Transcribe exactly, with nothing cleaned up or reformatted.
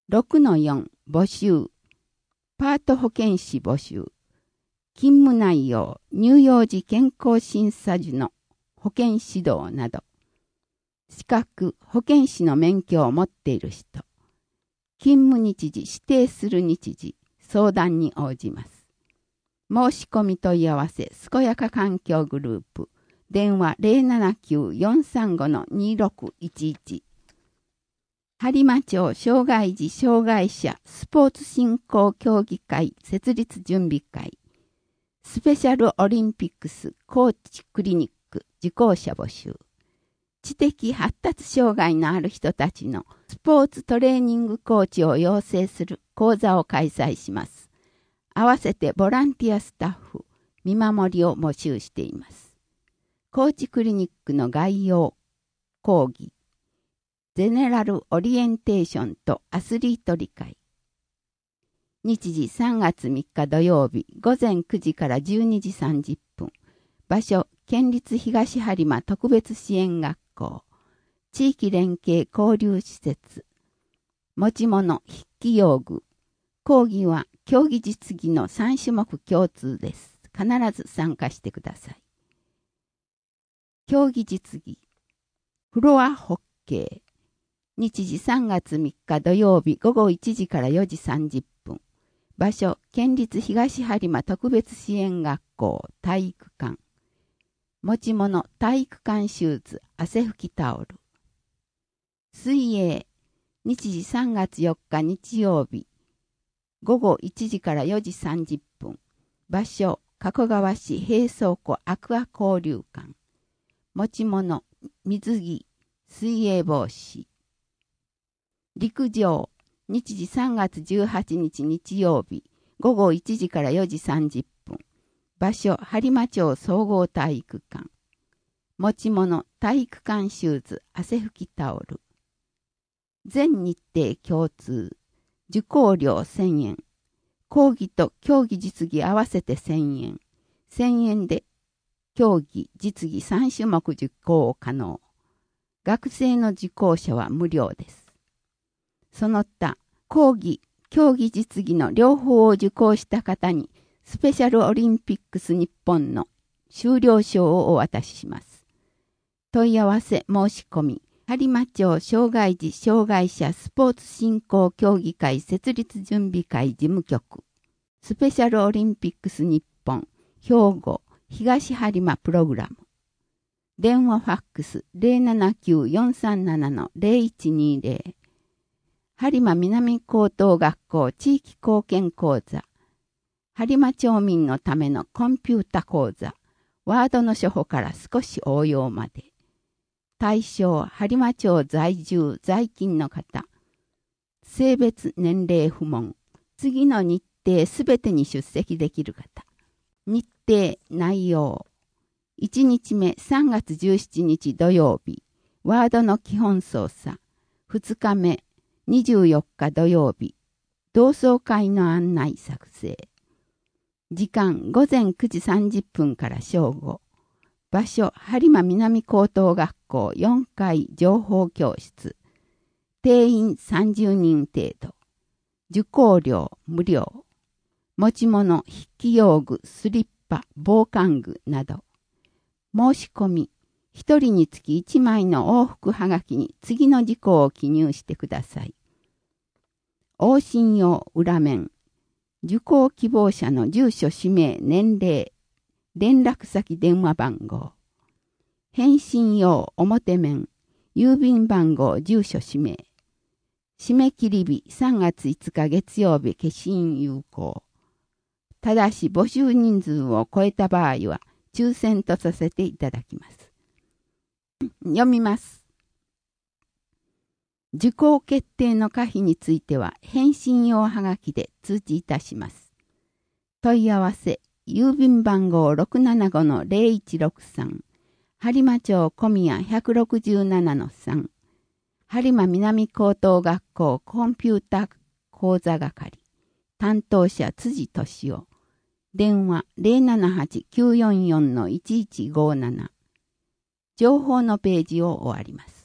ろくのよん 募集。パート保健師募集。勤務内容、乳幼児健康審査時の保健指導など。資格、保健師の免許を持っている人。勤務日時、指定する日時、相談に応じます。申し込み問い合わせ、健やか環境グループ。電話 ゼロななきゅう よんさんご にろくいちいち。播磨町障害児障害者スポーツ振興協議会設立準備会。スペシャルオリンピックスコーチクリニック受講者募集。知的発達障害のある人たちのスポーツトレーニングコーチを養成する講座を開催します。合わせてボランティアスタッフ、見守りを募集しています。コーチクリニックの概要、講義、ゼネラルオリエンテーションとアスリート理解。日時さんがつみっか土曜日ごぜんくじからじゅうにじさんじゅっぷん。場所、県立東播磨特別支援学校。地域連携交流施設。持ち物、筆記用具。講義は競技実技のさんしゅもく共通です。必ず参加してください。競技実技。フロアホッケー。日時さんがつみっか土曜日ごごいちじからよじさんじゅっぷん。場所、県立東播磨特別支援学校体育館。持ち物、体育館シューズ、汗拭きタオル。水泳、日時さんがつよっか日曜日、ごごいちじからよじさんじゅっぷん。場所、加古川市平倉庫アクア交流館。持ち物、水着、水泳帽子。陸上、日時さんがつじゅうはちにち日曜日、ごごいちじからよじさんじゅっぷん。場所、播磨町総合体育館。持ち物、体育館シューズ、汗拭きタオル。全日程共通。受講料せんえん。講義と競技実技合わせてせんえん。せんえんで、競技、実技さんしゅもく受講可能。学生の受講者は無料です。その他、講義、競技実技の両方を受講した方に、スペシャルオリンピックス日本の修了証をお渡しします。問い合わせ申し込み、播磨町障害児障害者スポーツ振興協議会設立準備会事務局、スペシャルオリンピックス日本、兵庫、東播磨プログラム。電話ファックス ゼロななきゅう よんさんなな ゼロいちにゼロ。播磨南高等学校地域貢献講座。播磨町民のためのコンピュータ講座。ワードの初歩から少し応用まで。対象、播磨町在住、在勤の方。性別、年齢不問。次の日程すべてに出席できる方。日程、内容。いちにちめさんがつじゅうしちにち土曜日。ワードの基本操作。ふつかめ、にじゅうよっか土曜日。同窓会の案内作成。時間、ごぜんくじさんじゅっぷんから正午。場所、播磨南高等学校よんかい情報教室。定員さんじゅうにん程度。受講料無料。持ち物、筆記用具、スリッパ、防寒具など。申し込み、一人につきいちまいの往復はがきに次の事項を記入してください。往診用裏面。受講希望者の住所、氏名、年齢、連絡先、電話番号。返信用表面、郵便番号、住所、氏名。締め切り日さんがついつか月曜日、消印有効。ただし募集人数を超えた場合は抽選とさせていただきます。読みます。受講決定の可否については返信用はがきで通知いたします。問い合わせ、郵便番号 ろくななごのゼロいちろくさん、播磨町小宮 ひゃくろくじゅうななのさん、播磨南高等学校コンピュータ講座係、担当者辻俊夫、電話 ゼロななはち きゅうよんよん いちいちごなな、情報のページを終わります。